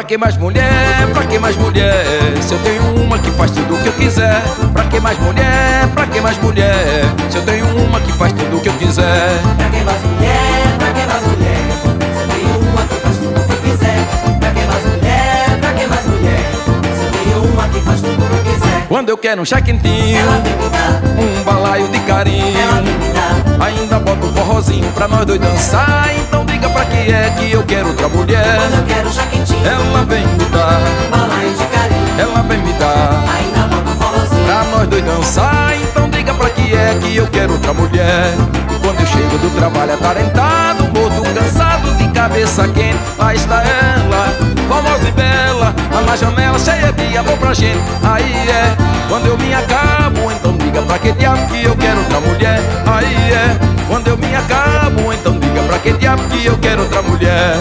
que mais mulher? Pra que mais mulher? Se eu tenho uma que faz tudo o que eu quiser. Pra que mais mulher? Pra que mais mulher? Se eu tenho uma que faz tudo o que eu quiser. Pra que mais mulher? Pra que mais mulher? Se eu tenho uma que faz tudo o que eu quiser. Pra que mais mulher? Pra que mais mulher? Se eu tenho uma que faz tudo o que eu quiser. Quando eu quero um chá quentinho, ela vem me dar, um balaio de carinho, ela vem me dar, ainda bota um forrozinho pra nós dois dançar. Então diga pra que é que eu quero outra mulher. quando eu quero chá quentinho, Ela vem me dar, balaio de carinho, ela vem me dar, ainda bota um forrozinho pra nós dois dançar. Então diga pra que é que eu quero outra mulher. Quando eu chego do trabalho atarentado, morto, cansado, de cabeça quente, lá está ela, famosa e bela, lá na janela cheia de amor pra gente. Aí é quando eu me acabo, então diga pra que diabo que eu quero outra mulher. Aí é quando eu me acabo, então diga pra que diabo que eu quero outra mulher.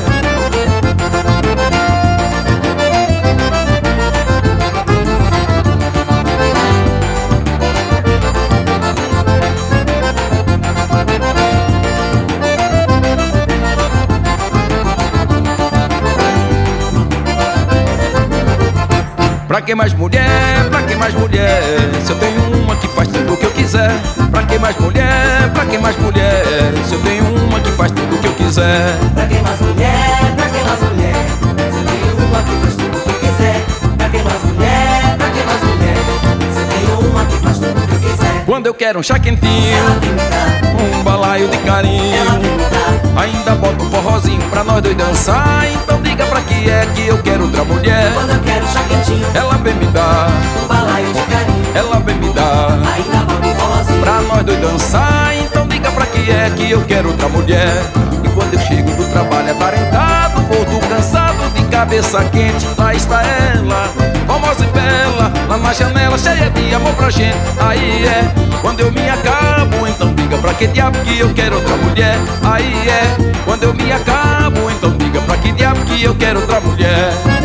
Pra que mais mulher? Pra que mais mulher? Se eu tenho uma que faz tudo o que eu quiser. Pra que mais mulher? Pra que mais mulher? Se eu tenho uma que faz tudo o que eu quiser. Pra que mais mulher? Pra que mais mulher? Se eu tenho uma que faz tudo o que eu quiser. Pra que mais mulher? Pra que mais mulher? Se eu tenho uma que faz tudo o que eu quiser. Quando eu quero um chá quentinho, Ela vem me dar, um balaio de ela carinho, vem me dar, ainda bota um forrozinho pra nós dois dançar. Então diga pra que é que eu quero outra mulher. quando eu quero chá quentinho, Ela vem me dar, um balaio de carinho, ela vem me dar, ainda bota um forrozinho pra nós dois dançar. Então diga pra que é que eu quero outra mulher. E quando eu chego do trabalho atarentado, morto, cansado, de cabeça quente, lá está ela, famosa e bela, lá na janela cheia de amor pra gente. Aí é quando eu me acabo, então diga pra que diabo que eu quero outra mulher. Aí é quando eu me acabo, então diga pra que diabo que eu quero outra mulher.